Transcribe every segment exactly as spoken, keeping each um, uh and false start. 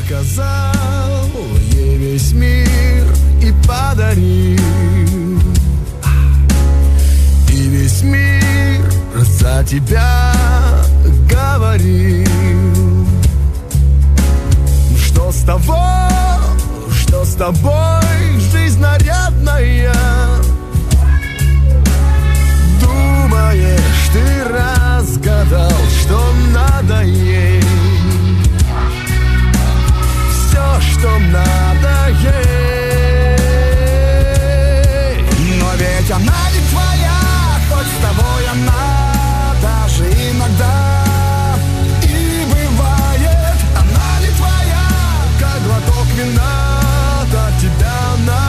показал ей весь мир и подарил. И весь мир за тебя говорил. Что с того, что с тобой жизнь нарядная? Думаешь, ты разгадал, что надо ей? Все, что надо ей. Но ведь она не твоя, хоть с тобой она даже иногда и бывает. Она не твоя, как глоток вина, от тебя она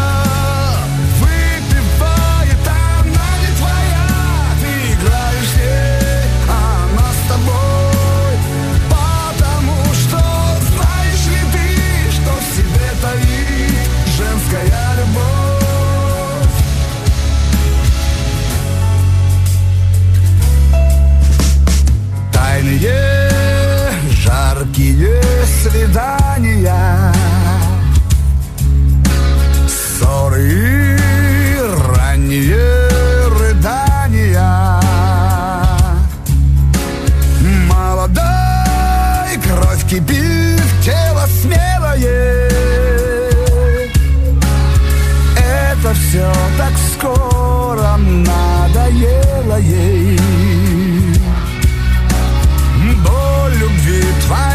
выпивает. Она не твоя, ты играешь ей, а она с тобой. Потому что знаешь ли ты, что в себе таит женская любовь? Тайные, жаркие свидания, ссоры и ранние рыдания. Молодой кровь кипит, тело смелое. Это все так скоро надоело ей. Боль любви твоей